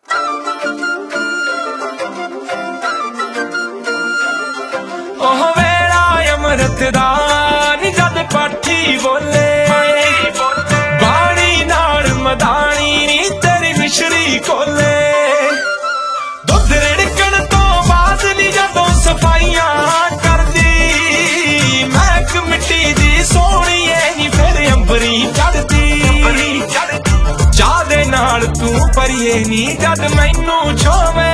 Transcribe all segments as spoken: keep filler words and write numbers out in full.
ओह वेला अमृत दा नी जद पाठी बोले, बाणी नाल मदानी नी तेरी मिश्री खोले। दुध रिड़कण तो बाद नी जदों सफाइयां करदी, महक मिट्टी दी सोहणीए नी फिर अंबरी चढ़दी। चाह दे नाल तू परिए नी जद मैनू छोवे,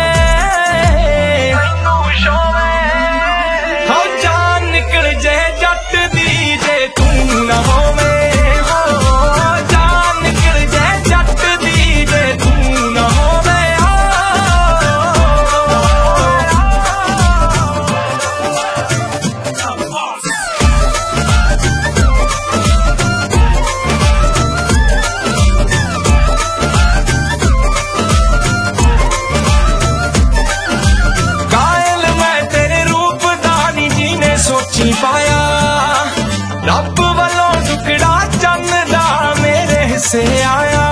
पाया रब वालों टुकड़ा चंद दा मेरे हिस्से आया।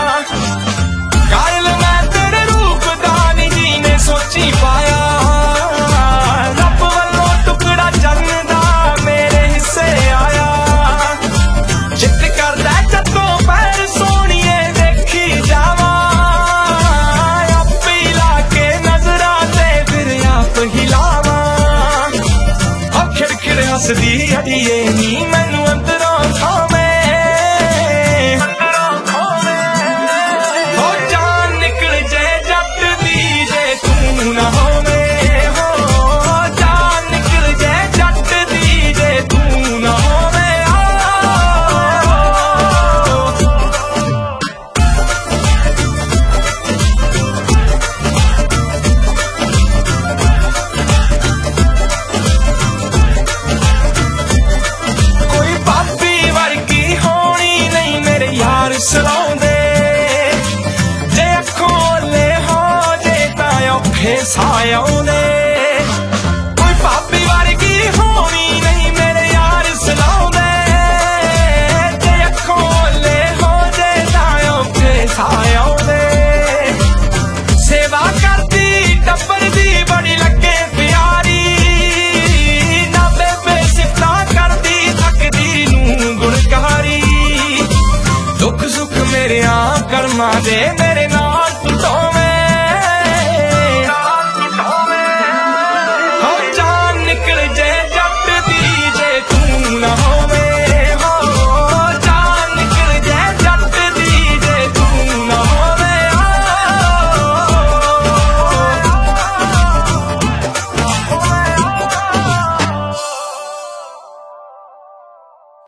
कायल मैं तेरे रूप दा नी जी ने सोची पाया, रब वालों टुकड़ा चंद दा मेरे हिस्से आया। चित करदा जदों पैर सोहणीए देखी जावा, आपे ला के नजरां ते फिर आप हिलावा। हसदी अड़िए नी मैनू अंदरों खावे, हो जान निकल जे जट दी जे तू ना होवे। हो जान निकल जे जट दी जे तू ना होवे। सलाउंदे जे खोले हो जे तां औखे साए आउंदे, कोई भाभी वर्गी होनी नहीं मेरे यार सलाउंदे। जे खोले हो जे तां औखे साए आउंदे, सेवा करदी टब्बर दी बड़ी लगे प्यारी, ना बेबे सिफतां करदी थकदी नूं गुणकारी। दुख सुख मेरे कर्मां दे